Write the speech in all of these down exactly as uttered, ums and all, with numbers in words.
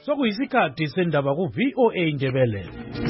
Sokuyisikhathi sendaba ku V O A Ndebele.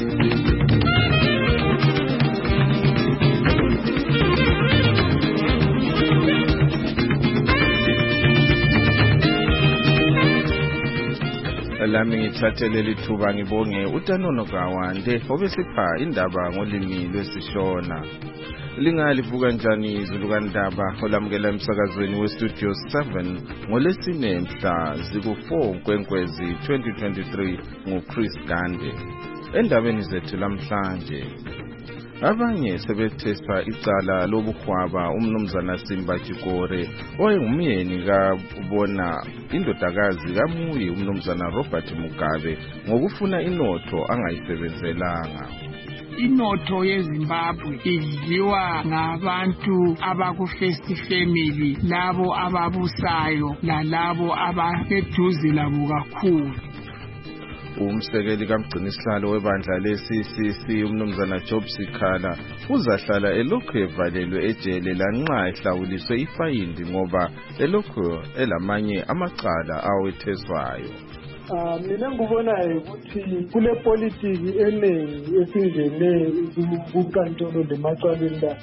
Lami ngithathele lithuba ngibonge uTanono Gawande obesipha indaba ngolimi lwesishona. Lingalivuka njani izulu kaNdaba olamukela emsakazweni weStudio seven ngolesine mhla ziku four Nkwenkwezi twenty twenty-three nguChris Gande. Endabeni zethu lamhlanje, abanye sebethesa icala lobukhwaba umnumzana Simba Chikore oyengumyeni kabona indodakazi kaMuyi umnumzana Robert Mugabe ngokufuna inotho angayisebenzelanga. Inotho yeZimbabwe idliwa ngabantu abaku first family, labo ababusayo lalabo abaseduze labo kakhulu. Umsekeli kaMgcinisihlalo webandla le-C C C umnumzana Job Sikhala uzahlala elokhu evalelwe ejele lanxa ehlawuliswe ifayindi ngoba elokhu elamanye amacala awetheswayo. Ah mina ngibona ukuthi kule politiki eningi esingene kunkantolo lemacaleni la.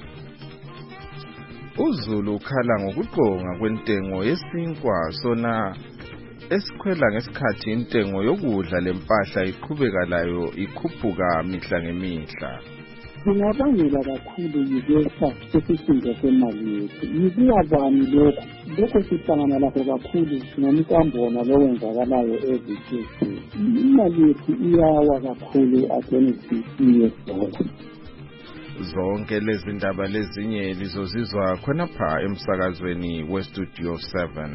uZulu ukhala ngokuqonga kwentengo yesinkwa sona esikhwela ngesikhathi intengo yokudla lempahla iqhubeka layo ikhuphuka mihla ngemihla. Kungabangela kakhulu yikesa sesisindwe semali yethu. Yikuyabani lokho? Lokho sihlangana lakho kakhulu ngomkambona lowenzakalayo ezithile. Imali yethu iyawa kakhulu against U S dollar. Zonke lezi ndaba lezinye lizozizwa khonapha emsakazweni weStudio seven.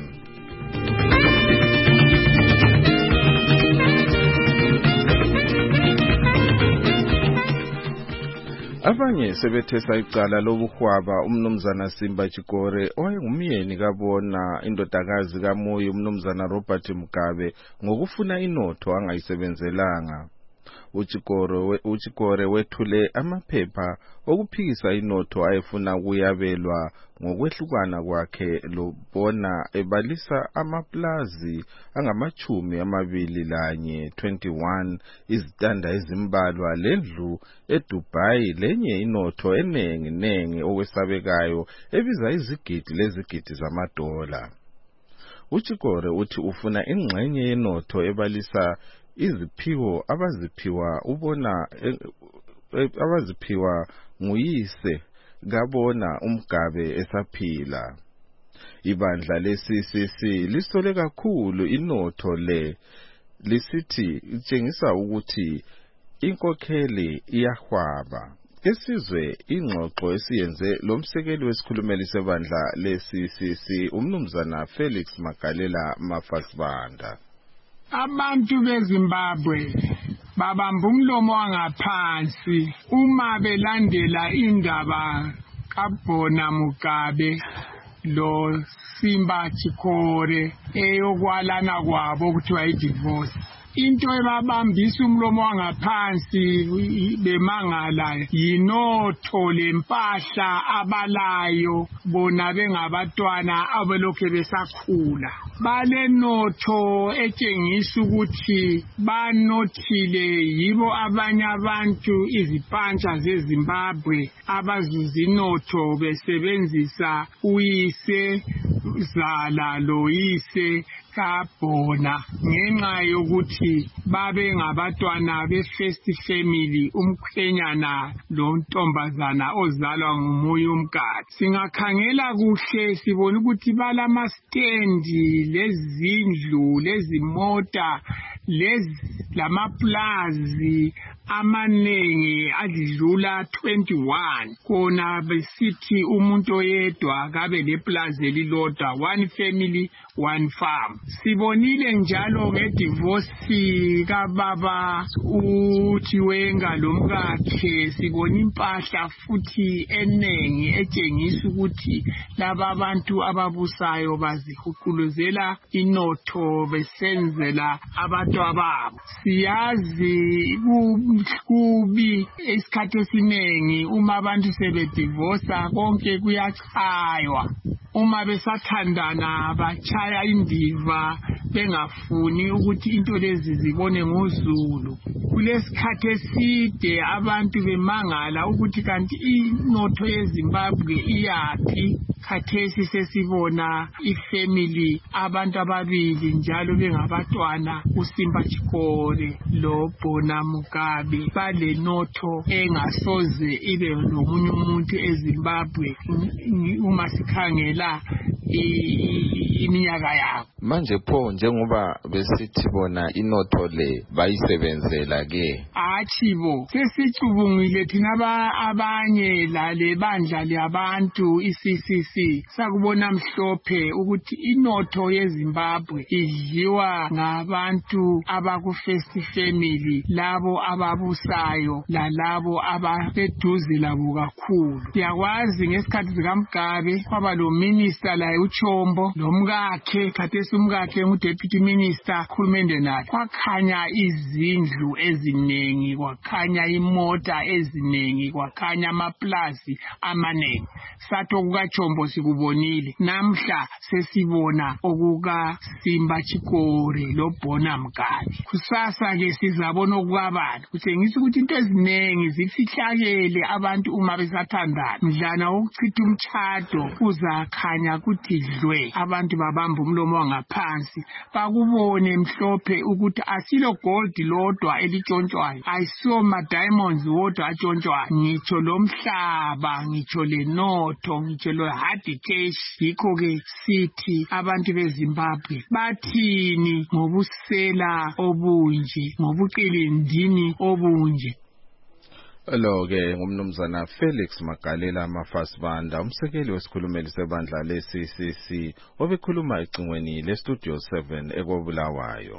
Abanye sebethesa icala lobukhwaba umnumzana Simba Chikore oyengumyeni kabona indodakazi kaMuyi umnumzana Robert Mugabe ngokufuna inotho angayisebenzelanga. Uchikore uchikore wethule amaphepha okuphikisa inotho ayefuna kuyabelwa ngokwehlukana kwakhe lobona ebalisa amaplazi angamachumi amabili lanye twenty-one izitanda ezimbalwa lendlu eDubai lenye inotho enengi nengi okwesabekayo ebiza izigidi lezigidi zamadola. Uchikore uthi ufuna ingxenye yenotho ebalisa iziphiwo abaziphiwa ubona abaziphiwa nguyise kabona uMgabe esaphila. Ibandla le-C C C lisole kakhulu inotho le lisithi itshengisa ukuthi inkokheli iyahwaba. Esizwe ingxoxo esiyenze lomsekeli wesikhulumeli sebandla le-C C C umnumzana Felix Magalela Mafasibanda. Abantu beZimbabwe babamba umlomo wangaphansi uma belandela indaba kaBona Mugabe lo Simba Chikore eyokwalana kwabo kuthiwa idivorce. Into ebabambisa umlomo wangaphansi bemangala yinotho lempahla abalayo bona bengabatwana abelokhe besakhula. Bale notho etshengisa ukuthi banothile yibo abanye abantu izipantsha zeZimbabwe abazuza inotho besebenzisa uyise zala loyise kaBona ngenxa yokuthi babe ngabatwana be-first family umkhwenyana lo ntombazana ozalwa nguMuyi uMgadi. Singakhangela kuhle sibona ukuthi balama stendi lezindlu lezimota lezi lamaplazi amanengi adlula twenty-one kona besithi umuntu oyedwa kabe leplazi elilodwa, one family one farm. Sibonile njalo ngedivorce kababa uThiwenga lomkakhe, sibona impahla futhi enengi etshengisa ukuthi laba abantu ababusayo bazihuquluzela inotho besenzela abantu ababo. Siyazi kubi isikhathi esiningi uma abantu sebedivorce konke kuyachaywa. Uma besathandana bachaya indiva bengafuni ukuthi into lezi zibone ngozulu. Kulesikhathi eside abantu bemangala ukuthi kanti inotho yeZimbabwe iyaphi. Khathesi sesibona ifamily abantu ababili njalo bengabatwana uSimba Chikole lo Bona Mugabe bale notho engasoze ibe nomunye umuntu eZimbabwe uma sikhangela iminyaka yabo. Manje pho njengoba besithi bona inotho le bayisebenzela ke achibo sesicubungile thina abanye lale bandla leyabantu i-C C C sakubona mhlophe ukuthi inotho yeZimbabwe idliwa ngabantu abaku first family, labo ababusayo lalabo abaseduze labo kakhulu. Siyakwazi ngesikhathi zikaMgabe kwaba lo minister la uChombo lomkakhe khathesi umkakhe uDeputy Minister khulumende naye, kwakhanya izindlu eziningi, kwakhanya imota eziningi, kwakhanya amaplazi amanengi. Sathi okukaChombo sikubonile, namhla sesibona okuka Simba Chikole lo Bona Mugabe. Kusasa ke sizabona okubabani. Kutshengisa ukuthi into eziningi zifihlakele abantu uma besathandana. Mdlana wokuchitha umtshado uzakhanya ukuthi dlwe, abantu babamba umlomo wangaphansi bakubone mhlophe ukuthi asilo gold lodwa elitshontshwayo, ayisiyo ma diamonds wodwa atshontshwayo, ngitsho lomhlaba, ngitsho lenotho, ngitsho lo hard cash. Yikho ke sithi abantu beZimbabwe bathini ngobusela obunje, ngobuqilindini obunje. Lo ke ngumnumzana Felix Magalela Mafasibanda, umsekeli wesikhulumeli sebandla le-C C C obekhuluma ecingweni le-Studio seven ekobulawayo.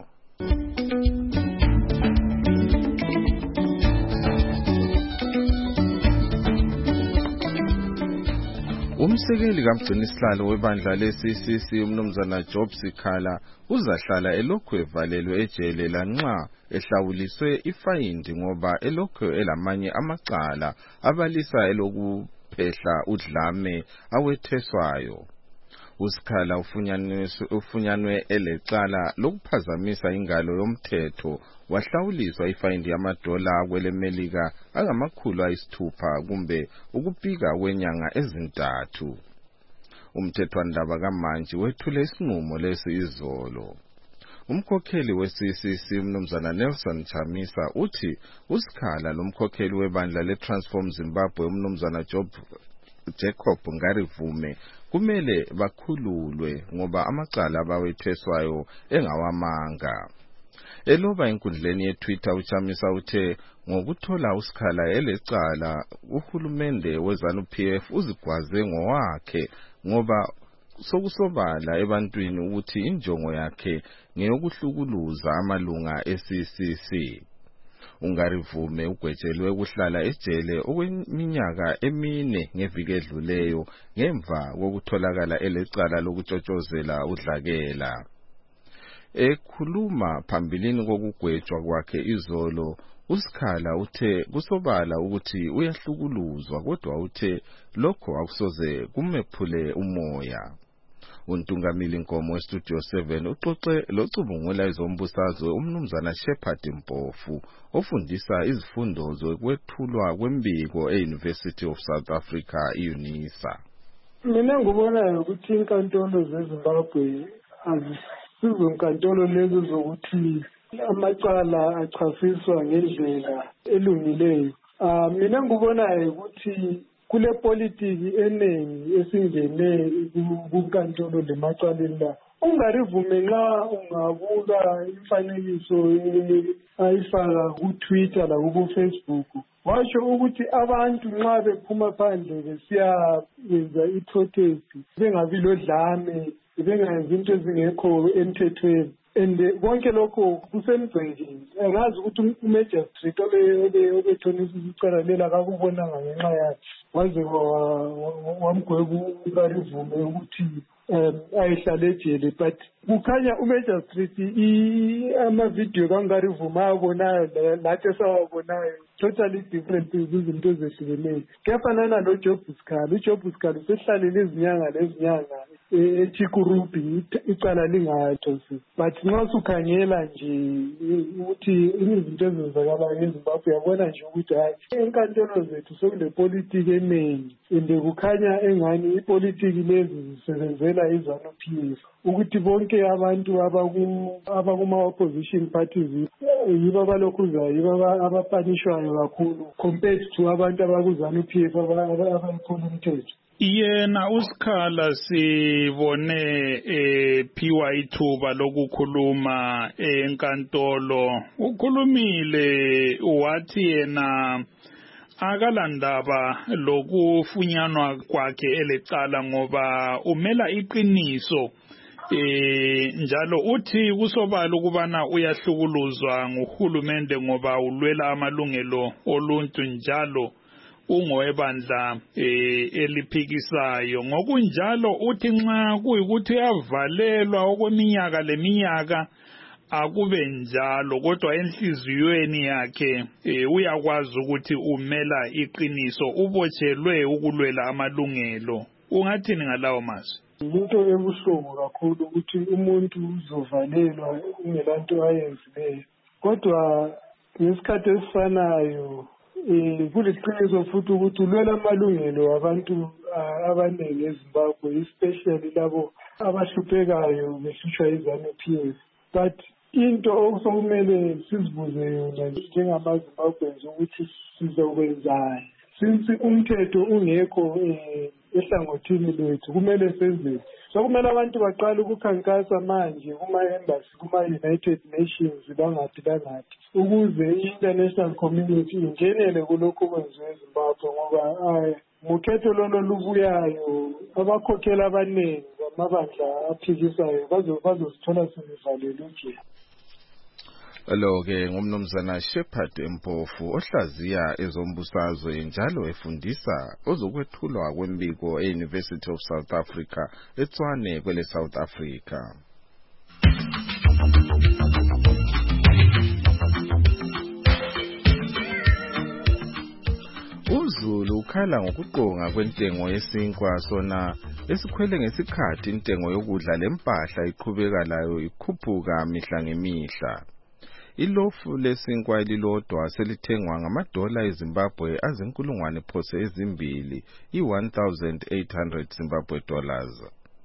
Umsekeli kaMgcinisihlalo webandla le-C C C umnumzana Job Sikhala uzahlala elokhu evalelwe ejele lanxa ehlawuliswe ifayindi ngoba elokhu elamanye amacala abalisa elokuphehla udlame awetheswayo. uSikhala ufunyanwe elecala lokuphazamisa ingalo yomthetho wahlawuliswa ifayindi yamadola kwelemelika angamakhulu ayisithupha kumbe ukupika kwenyanga ezintathu. Umthethwandaba kaManji wethule isinqumo lesi izolo. Umkhokheli we-C C C umnumzana Nelson Chamisa uthi uSikhala lomkhokheli webandla le-Transform Zimbabwe umnumzana Job Jacob Ngarivume kumele bakhululwe ngoba amacala abawetheswayo engawamanga. Eloba enkundleni yeTwitter uChamisa uthe ngokuthola uSikhala elecala uhulumende weZANU-P F uzigwaze ngowakhe ngoba sokusobala ebantwini ukuthi injongo yakhe ngeyokuhlukuluza amalunga e-C C C. Ungarivume ugwetshelwe ukuhlala ejele okweminyaka emine ngeviki edluleyo ngemva kokutholakala elecala lokutshotshozela udlakela. Ekhuluma phambilini kokugwetshwa kwakhe izolo, uSikhala uthe kusobala ukuthi uyahlukuluzwa kodwa uthe lokho akusoze kumephule umoya. Untungamili Nkomo weStudio seven uxoxe locubungula izombusazwe umnumzana Shepherd Mpofu ofundisa izifundo zokwethulwa kwembiko e-University of South Africa i-UNISA. Mina ngibona ukuthi inkantolo zeZimbabwe azisizo inkantolo lezo zokuthi amacala achasiswa ngendlela elungileyo. Ah mina ngibona ukuthi kule politiki eningi esingene kunkantolo lemacaleni la ungarivume nxa ungabuka imfanekiso ayifaka ku-Twitter la ku-Facebook washo ukuthi abantu nxa bephuma phandle besiya yenza i-protest bengabi lodlame bengayenza into ezingekho emthethweni. And konke lokho kusemgcekeni. Angazi ukuthi uMagistrate obethonisa isicala lela akakubonanga ngenxa yakhe waze wamgweba uNgarivume ukuthi ayihlale ejele, but kukhanya uMagistrate amavidiyo kaNgarivume ayabonayo lathi esawabonayo totally different izinto ezehlukeneyo. Kuyafanana noJob Sikhala. uJob Sikhala usehlalele izinyanga lezinyanga eChikurubi icala lingajosi but nxa usukhangela nje ukuthi izinto ezenzakalayo eZimbabwe uyabona nje ukuthi hayi enkantolo zethu sekulepolitiki eningi ende kukhanya engani ipolitiki lezi zisebenzela iZanu-P F ukuthi bonke abantu abakuma-opposition parties yibo abalokhuzayo yibo abapanishwayo kakhulu compared to abantu abakuZanu-P F abayiphula umthetho. Yena usikhala sibone ephiwa ithuba lokukhuluma enkantolo ukhulumile wathi yena akalandaba lokufunyanwa kwakhe elecala ngoba umela iqiniso eh njalo uthi kusobala ukubana uyahlukuluzwa nguhulumende ngoba ulwela amalungelo oluntu njalo ungowebandla eh eliphikisayo ngokunjalo uthi nxa kuyikuthi uyavalelwa okweminyaka leminyaka akube njalo kodwa enhliziyweni yakhe eh uyakwazi ukuthi umela iqiniso ubotshelwe ukulwela amalungelo. Ungathini ngalawo mazwi? Into ebuhlungu kakhulu ukuthi umuntu uzovalelwa ungelanto ayenzileyo kodwa ngesikhathi esifanayo eh kuliqiniso futhi ukuthi ulwela amalungelo abantu abaningi eZimbabwe especially labo abahluphekayo behlutshwa iZanu-P F but into okusokumele sizibuze yona njengamaZimbabweans ukuthi sizokwenzani since umthetho ungekho ehlangothini lethu kumele senze so kumele abantu baqala ukukhankasa manje kuma-embassy kuma-United Nations bangaphi bangaphi ukuze i-international community ingenele kulokhu okwenziwe eZimbabwe ngoba ngokhetho lolo lubuyayo abakhokheli abaningi bamabandla aphikisayo bazozithola sebevalelwe nje. Lo ke ngumnumzana Shepherd Mpofu ohlaziya ezombusazwe njalo efundisa ozokwethulwa kwembiko e-University of South Africa eTshwane kwele South Africa. uZulu ukhala ngokuqonga kwentengo yesinkwa sona esikhwele ngesikhathi intengo yokudla lempahla iqhubeka layo ikhuphuka mihla ngemihla. Ilofu lesinkwa elilodwa selithengwa ngamadola eZimbabwe azinkulungwane phose ezimbili i-one thousand eight hundred Zimbabwe dollars.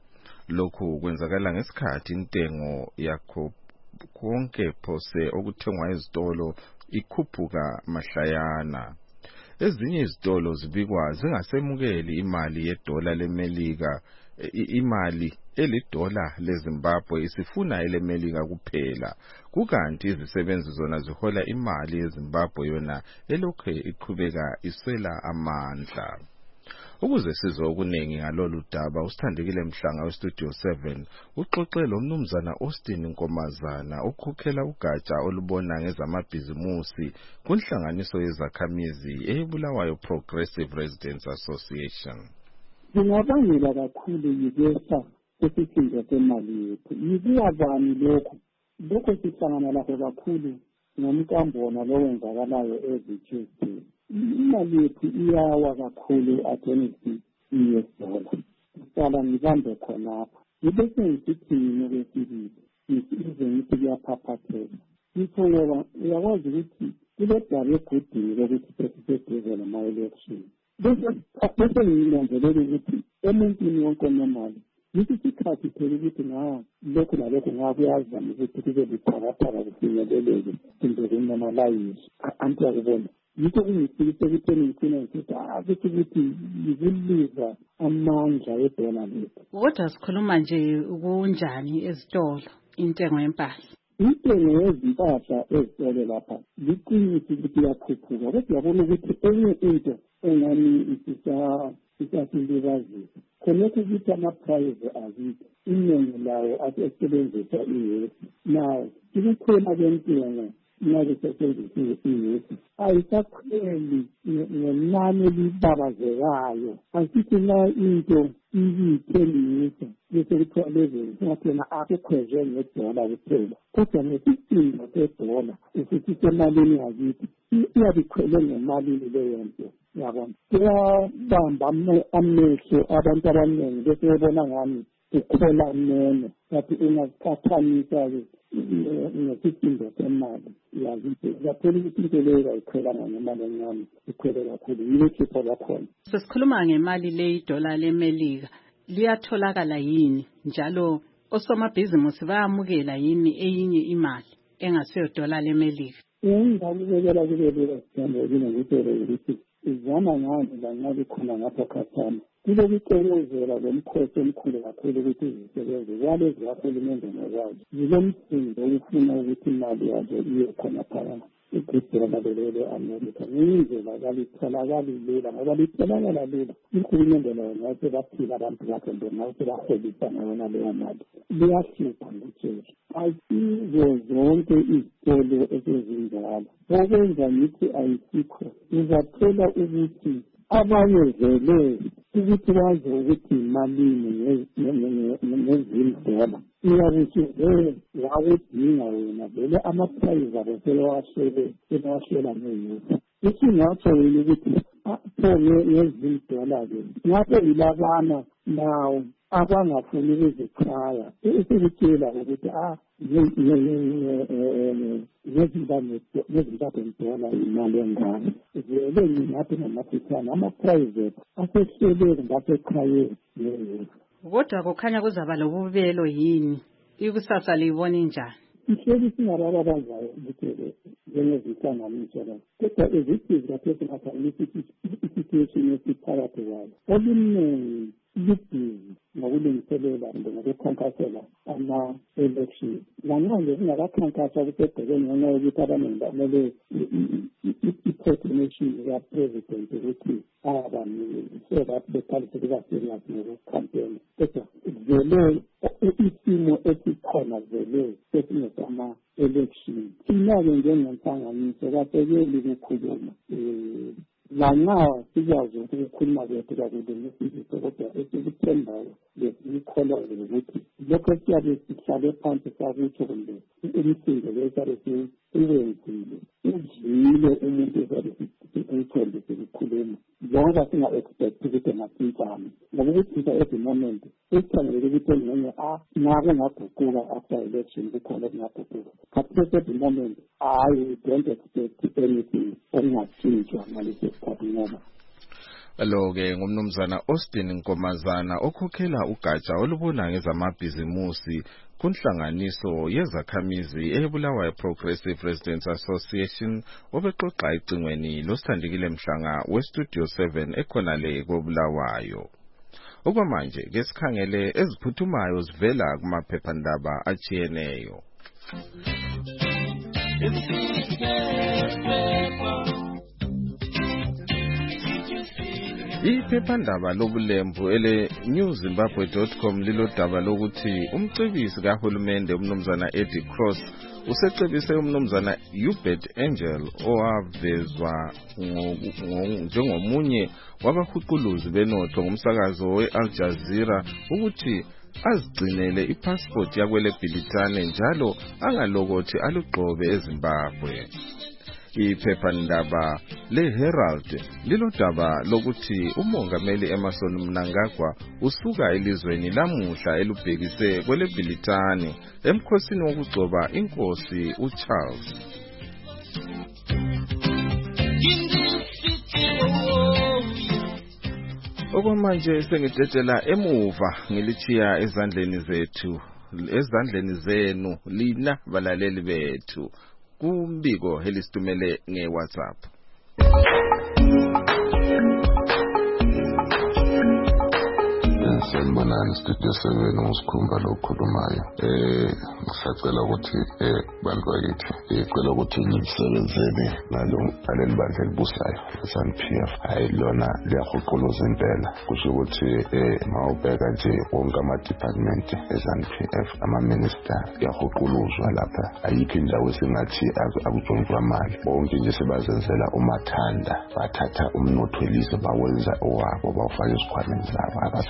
Lokhu kwenzakala ngesikhathi intengo yakho konke phose okuthengwa ezitolo ikhuphuka mahlayana. Ezinye izitolo zibikwa zingasemukeli imali yedola leMelika imali elidola leZimbabwe isifuna eleMelika kuphela kukanti izisebenzi zona zihola imali yeZimbabwe yona elokhe iqhubeka isela amandla. Ukuze sizwe okuningi ngalolu daba usithandekile Mhlanga weStudio seven uxoxe lo mnumzana Austin Nkomazana ukhokhela ugatsha olubona ngezamabhizimusi kunhlanganiso yezakhamizi eBulawayo Progressive Residents Association. Ngingabangela kakhulu yikwesa esisindwa semali yethu yikuyabani lokho lokho sihlangana lakho kakhulu ngomkambona lowenzakalayo ezitsheni imali yethu iyawa kakhulu against i-U S dollar sala ngibambe khonapha ngibese ngisithi ngokwesibili ngisize ngithi kuyaphaphatheka ngitho ngoba uyakwazi ukuthi kule daba egudini lokuthi sesisedeze nama-election bese nginanzelele ukuthi emuntwini wonke onemali yisi sikhathi phela ukuthi nga lokhu nalokhu ngakuyazama ukuthi kube buthakathaka kufinyeleleke kumbe kunamalayisi anti yakubona yikho kungisikise ekutheni ngicina ngithi akuthi ukuthi yikuliza amandla edola lethu. Kodwa sikhuluma nje kunjani ezitolo intengo yempahla? Intengo yezimpahla ezitolo lapha liqiniso ukuthi iyakhuphuka kodwa uyabona ukuthi enye into engani isisa isasilibazisa khonekho ukuthi ama-price azikho iningi layo asesebenzisa i-yesi nayo ukukhwela kwentengo imali esetshenzisiwe i-yesi ayisakhweli ngenani elibabazekayo asithi na into ibiyithengisa bese kuthiwa lezi singathena akukhwezwe ngedola kuphela kodwa nesisindo sedola usithi semalini yakithi iyabikhwele ngemalini leyo nto yabona kuyabamba amehlo abantu abaningi bese bebona ngani ukhola mene yathi ungaqhathanisa-ke ngesisindo semali yakithi uyathola ukuthi into leyo kayikhwelanga ngemali encane ikhwele kakhulu yilo hlupho lakhona. Sesikhuluma ngemali le idola lemelika liyatholakala yini njalo osomabhizimusi bayamukela yini eyinye imali engasiyo dola lemelika? Engingakubekela kube lelo sithembe ngitshele ukuthi izama ngani la nxa khona ngapha khathana kube kucekezela lomkhosi omkhulu kakhulu ukuthi izisebenzi kwale zikahulumende ngokwazo zilomsindo ukufuna ukuthi imali yazo iye khona phakathi igudela labelele Amerika ngindlela kalitholakali lula ngoba litholakala lula uhulumende lawo ngathi baphila abantu bakhe ngathi baholisa ngona leyo mali liyahlupha ngitshela ayisizo zonke izitolo esezinjalo okwenza ngithi ayisikho uzathola ukuthi abanye vele ukuthi bazi ukuthi imalini ngezindlela iyakuthi vele wakudinga wena vele amaprayizi abo selewashele selewashela ngeyusa isingatsho wena ukuthi pho ngezindlela-ke ngabe yilabana nawo abangafuni ukuzichaya esekutshela ukuthi ah ngezimbabwe ngidola imali engane vele nginathi ngamafitshane ama-private asehleleke ngasekhayeni neyusa. Kodwa kukhanya kuzaba lobubelo yini ikusasa liyibona injani? Ihleli singalaba abazayo ukuthi njengezihlanganiso la kodwa ezithi zikaphesi ngaphakathi isituation esiphakathi kwayo olunengi libhizi ngokulungiselela ngokukhankasela ama-election lanqanje kungakakhankaswa kusebhekeni ngenxa yokuthi abaningi bamele i-proclamation zika-president ukuthi abaningi so that beqalise kuba serious ngokukhampeni kodwa vele isimo esikhona vele sesinye sama-election thina-ke njengenhlanganiso kasekeli kukhuluma um lanxa sikwazi ukukhuluma kwethu kakulungisisiso kodwa esikuthembayo lesikholwayo ukuthi lokho siyabe sihlale phansi sakutsho kumbe imisindo le siyabe siwenzile uvile umuntu esabe siyithembe sikukhuluma njengoba singa-expect ukuthi engasintshane ngoba ukuthi at the moment esithangelele ukuthi engenye a nako ngaguquka after election kukhona okungaguquka but at the moment I don't expect anything okungatshintshwa ngalesi sikhathi ngoba lo-ke ngumnumzana Austin Nkomazana okhokhela ugatsha olubona ngezamabhizimusi kunhlanganiso yezakhamizi eBulawayo Progressive Residents Association obexoxa ecingweni loSithandekile Mhlanga weStudio seven ekhonale koBulawayo. Okwamanje ke sikhangele eziphuthumayo zivela kumaphephandaba achiyeneyo. Iphephandaba lobulembu ele new zimbabwe dot com lilodaba lokuthi umcebisi kahulumende umnumzana Eddie Cross usecebise umnumzana Hubert Angel owavezwa njengomunye wabahuquluzi benotho ngumsakazo we-Al Jazeera ukuthi azigcinele ipassport yakwele Bhilitane njalo angalokothi alugqobe eZimbabwe. Iphephandaba leHerald lilodaba lokuthi umongameli Emmerson Mnangagwa usuka elizweni lamuhla elubhekise kwele Bhilitane emkhosini wokugcoba inkosi uCharles. Okwamanje sengidedela emuva ngilithiya ezandleni zethu ezandleni zenu lina balaleli bethu kumbiko helistumele nge-WhatsApp. Sanibonani Studio seven ngosikhumba lokhulumayo eh ngisacela ukuthi eh bantu bakithi icela ukuthi ngisebenzele nalo aleli bandla elibusayo S_N_P F ayilona liyahuquluza impela kusho ukuthi eh mawubheka nje wonke ama department S_N_P F ama minister yahuquluzwa lapha ayikho indawo esingathi akujonjwa imali bonke nje sebazenzela umathanda bathatha umnotho welizwe bawenza owabo bawufaka esikhwameni zabo abasasebenza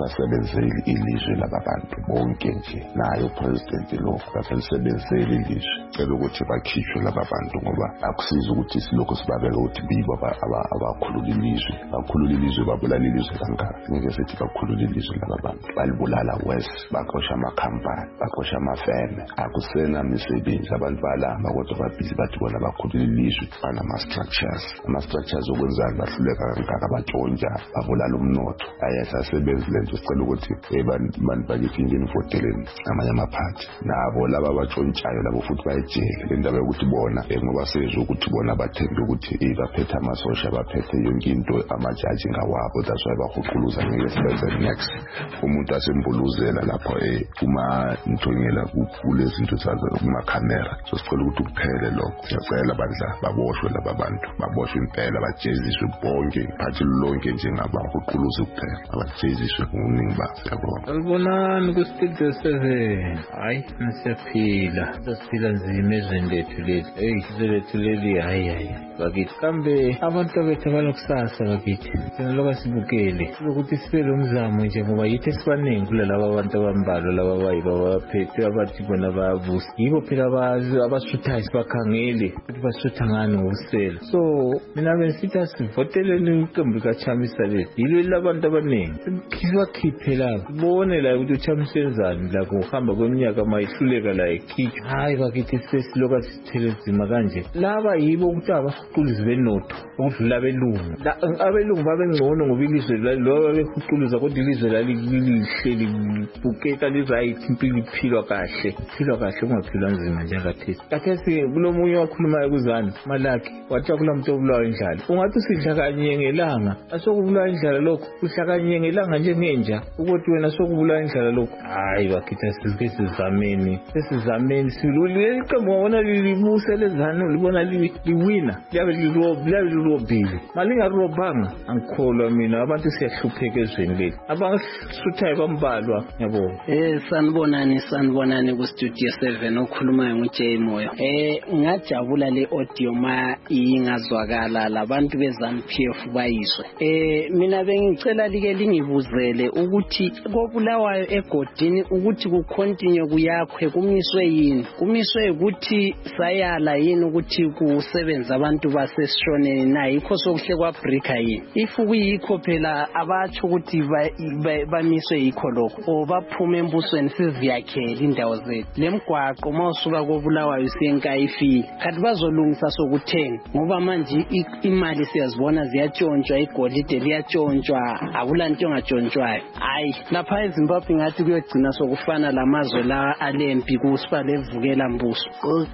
lisebenzeli ilizwe labantu bonke nje nayo president lo akalisebenzeli ilizwe cela ukuthi bakhishwe laba bantu ngoba akusiza ukuthi silokho sibabeka ukuthi bibo abakhulula ilizwe bakhulula ilizwe babulala ilizwe kangaka ngeke sithi bakhulula ilizwe laba bantu balibulala west bakhosha amakhampani bakhosha amafeme akusena misebenzi abantu balamba kodwa babhizi bathi bona bakhulula ilizwe banama structures ama structures okwenzani bahluleka kangaka batshontsha babulala umnotho ayasasebenzi lento sicela ukuthi abantu bakithi ingene ifoteleni amanye amaphathi nabo laba batshontshayo labo futhi bayejele indaba yokuthi bona ngoba sezwe ukuthi bona bathembe ukuthi baphethe amasosha baphethe yonke into amajaji ngawabo that's why bahuquluza ngeke sibenze next umuntu asembuluzela lapho eh uma nthonyela kulezi zinto zazo kuma camera so sicela ukuthi kuphele lokho siyacela bandla baboshwe laba bantu baboshwe impela bajeziswe bonke phathi lonke njengabahuquluza kuphela abajeziswe ngoningi babo yabona alibonani ku studio seven hayi nasiyaphila sasiphila nzima ezweni lethu leli hey lethu leli hayi hayi bakithi kambe abantu bethu abalokusasa bakithi thina lokho sibukele ukuthi sibe lo mzamo nje ngoba yithi sibaningi kulaba abantu abambalwa laba bayiba baphethe abathi bona bayabusa yibo phela abasuthayo sibakhangele ukuthi basutha ngani ngobusela so mina bensithi sivoteleni iqembu likaChamisa lethu yilo labantu abaningi sibakhiphe lapho sibone la ukuthi uChamisenzani la kuhamba kweminyaka mayihluleka la ekhitshwa hayi bakithi sesiloka sithele nzima kanje laba yibo ukuthi abahuquluzi benotho ukudlula abelungu abelungu babengcono ngoba ilizwe lo babehuquluza kodwa ilizwe lalihle libukeka li-right impilo iphilwa kahle iphilwa kahle ungaphilwa nzima njengakathesi kathesi kulomunye wakhulumayo kuzani malakhi wathi kula muntu obulawa indlala ungathi usidla kanye ngelanga asokubulawa indlala lokho udla kanye ngelanga njengenja ukuthi wena sokubulawa indlala lokho hayi bakithi sizike sizameni sesizameni silule iqembu wona libuse lezana libona liwina liyabe lirobile malingarobanga angikholwa mina abantu siyahlupheka ezweni lethu abasuthayo bambalwa yabo eh sanibonani sanibonani ku studio seven okhulumayo nguJay Moyo eh ngajabula le audio ma ingazwakala labantu beZANU P F bayiswe eh mina bengicela like lingibuzele ukuthi kobulawayo egodini ukuthi ku continue kuyakhwe kumiswe yini kumiswe ukuthi sayala yini ukuthi kusebenza abantu basesishoneni na yikho sokuhle kwa breaker yini if kuyikho phela abathi ukuthi bamiswe yikho lokho obaphume embusweni siziyakhela indawo zethu lemgwaqo mawusuka kobulawayo senkayifile kanti bazolungisa sokuthenga ngoba manje imali siyazibona ziyatshontshwa igolide liyatshontshwa akulanto engatshontshwayo hayi lapha eZimbabwe ngathi kuyogcina sokufana lamazwe la alempi kusiba levukela mbuso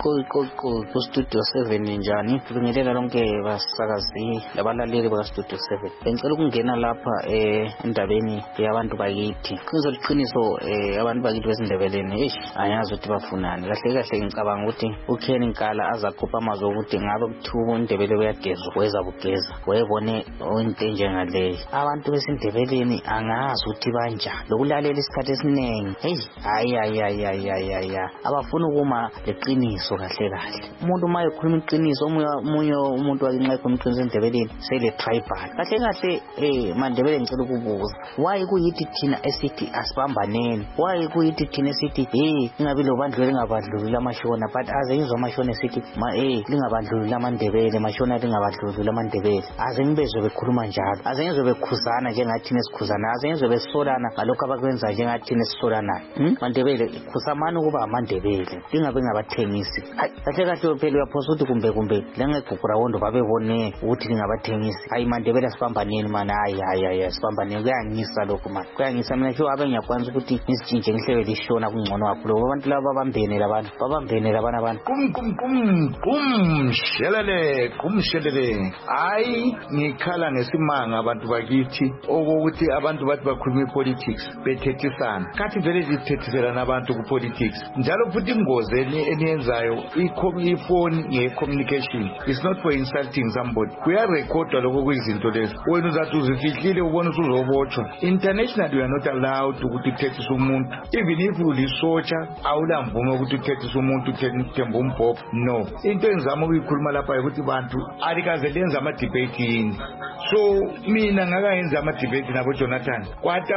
ku studio seven njani kulungelela lonke basakazi labalaleli ba studio seven bengicela ukungena lapha eh endabeni yabantu bakithi kuzoliqiniso eh abantu bakithi besindebeleni eish ayazi ukuthi bafunani kahle kahle ngicabanga ukuthi uKen Nkala azakhupha amazwi ukuthi ngabe kuthuba indebele uyagezwa weza bugeza wayebone into njengaleyo abantu besindebeleni angazi ukuthi banjani lokulalela isikhathi esiningi hey hayi hayi hayi hayi abafuna ukuma leqiniso kahle kahle umuntu maye khuluma iqiniso umunye umuntu wakinxa khuluma iqiniso endebeleni sele tribal kahle kahle eh mandebele ngicela ukubuza why kuyithi thina esithi asibambaneni why kuyithi thina esithi hey ingabe lo bandlu lingabandlulula amashona but azeyizwa amashona esithi ma eh lingabandlulula amandebele mashona lingabandlulula amandebele azengibezwe bekhuluma njalo azengizwe bekhuzana njengathina esikhuzana azengizwe besolana ngalokho abakwenza njengathina esisolana hm mandebele khusamana kuba amandebele lingabe ngabathengisi kahle kahle phela uyaphosa ukuthi kumbe kumbe lengeguqura wondo babebone ukuthi lingabathengisi hayi mandebele asibambaneni mana hayi hayi hayi sibambaneni kuyangisa lokho manje kuyangisa mina nje abe ngiyakwanza ukuthi ngisitshintshe ngihlebe lishona kungcono kakhulu abantu laba babambene labantu babambene labana abantu kum kum kum kum shelele kum shelele hayi ngikhala ngesimanga abantu bakithi okokuthi abantu bathi bakhuluma politics bethethisana kathi vele zithethiselana abantu ku politics njalo futhi ingozi eniyenzayo ifoni nge-communication it's not for insulting somebody kuyarekhodwa lokho kuyizinto lezi wena uzathi uzifihlile ubona usuzobotshwa internationally we are not allowed ukuthi uthethise umuntu even if ulisotsha awulamvume ukuthi uthethise umuntu uthemba umbhobho no into engizama ukuyikhuluma lapha ukuthi bantu alikaze lenza ama-debate yini so mina ngakayenza ama-debate nabo Jonathan kwathi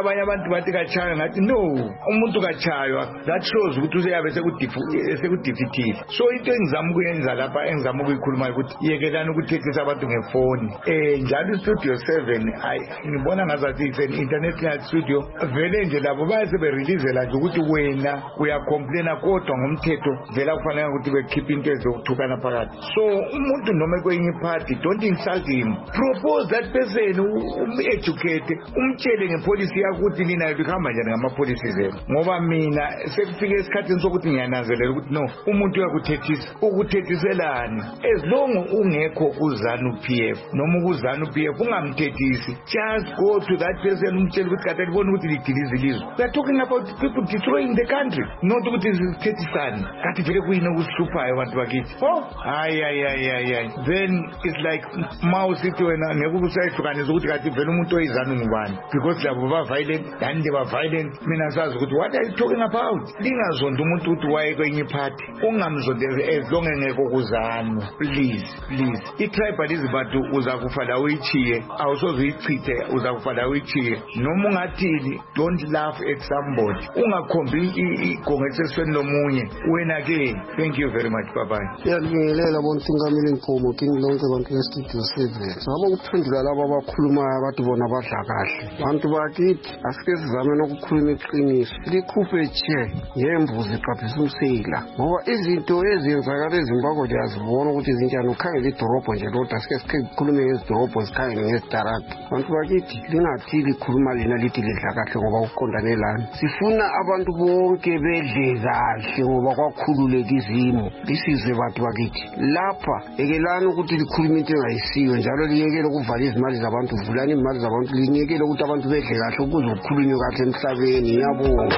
abanye abantu bathi kachaywa ngathi no umuntu kachaywa that shows ukuthi useyabe sekudefeated. So into engizama ukuyenza lapha engizama ukuyikhuluma ukuthi yekelana ukuthethisa abantu ngefoni eh njalo Studio seven ay ngibona ngazathi it's an international studio vele nje labo bayase release nje ukuthi wena uyacomplaina kodwa ngomthetho vela kufanele ukuthi bekhiphe into ezokuthukana phakathi. So umuntu noma kwenye party don't insult him, propose that person, um-educate, umtshele ngepolicy yakuthi nina likhamba njani ngamapolicies enu. Ngoba mina sekufike esikhathini sokuthi ngiyananzelela ukuthi no umuntu uyakuthethisa ukuthethiselani as long ungekho kuzanu P F noma kuzanu P F ungamthethisi, just go to that person umtshele ukuthi kade libona ukuthi lidilize ilizwe. We are talking about people destroying the country, not ukuthi zithethisane kathi vele kuyini ukuhluphayo abantu bakithi. Oh hayi hayi hayi hayi, then it's like mawusithi wena ngekukusayihlukanisa ukuthi kathi vele umuntu oyizanu ngubani because labo ba violent and they were violent. Mina sazi ukuthi what are you talking about? Lingazonda umuntu ukuthi waye kwenye party, ungamzonde as long engekho kuzanu. Please please, i-tribalism bathu uzakufa la uyichiye, awusoze uyichithe, uzakufa la uyichiye. Noma ungathini, don't laugh at somebody, ungakhombi igongesesweni lomunye wena ke. Thank you very much, bye bye. Yalibingelela bontingameli Mpomo King lonke abantu be-Studio seven. Sabo kuphendula laba abakhulumayo abantu bona badla kahle. Bantu bakithi asike sizame nokukhuluma iqiniso, likhuphe che ngembuzi eqaphisa umsila, ngoba izinto ezenzakala eZimbabwe liyazibona ukuthi zinjani. Ukhangela idorobho nje lodwa asike sikhulume ngezidorobho sikhangele ngezitarata. Bantu bakithi lingathi likhuluma lena lithi lidla kahle ngoba uqondane lana. Sifuna abantu bonke bedle kahle ngoba kwakhululeka izimo. Lisize bantu bakithi lapha ekelani ukuthi likhuluma into engayisiyo, njalo liyekele ukuvala izimali zabantu, vulani izimali zabantu, linyekele ukuthi abantu bedle kahle ukuze ukukhulunywe kahle emhlabeni. Ngiyabonga.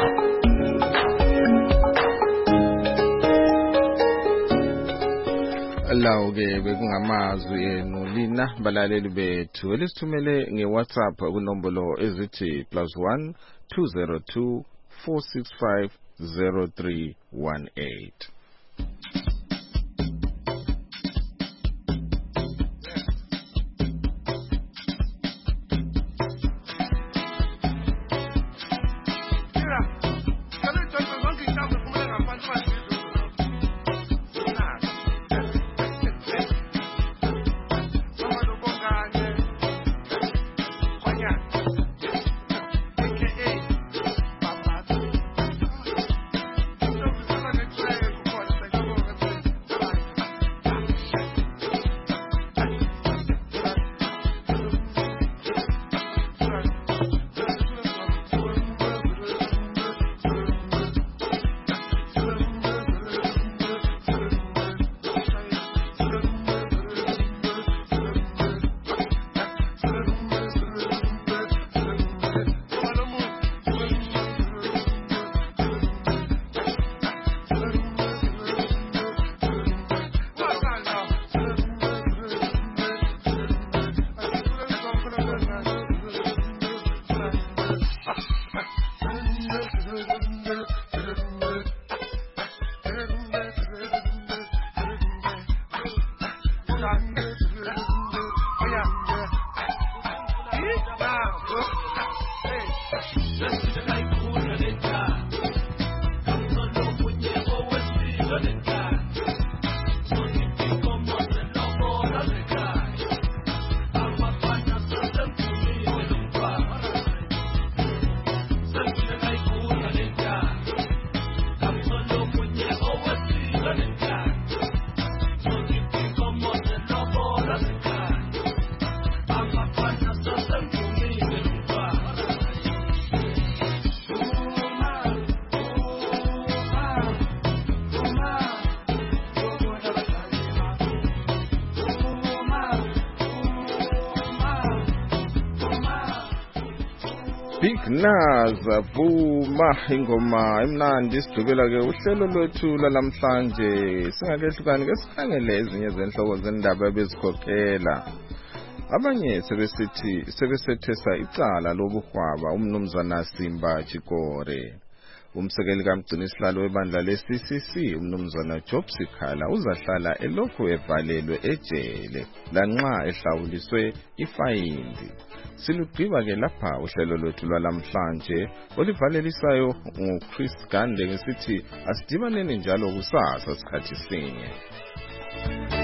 Lawo ke bekungamazwi enu lina balaleli bethu elisithumele ngeWhatsApp kunombolo ezithi plus one two zero two four six five zero three one eight. Big Naza Vuma ingoma emnandi sidubela ke uhlelo lwethu lalamhlanje singakehlukani ke sikhangele ezinye zenhloko zendaba ebezikhokhela. Abanye sebesithi sebesethesa icala lobuhwaba umnumzana Simba Chikore. Umsekeli kaMgcinisihlalo webandla le-C C C umnumzana Job Sikhala uzahlala elokhu evalelwe ejele lanxa ehlawuliswe ifayindi. Silugqiba ke lapha uhlelo lwethu lwalamhlanje olivalelisayo nguChris Gande ngesithi asidibaneni njalo kusasa sikhathi sinye.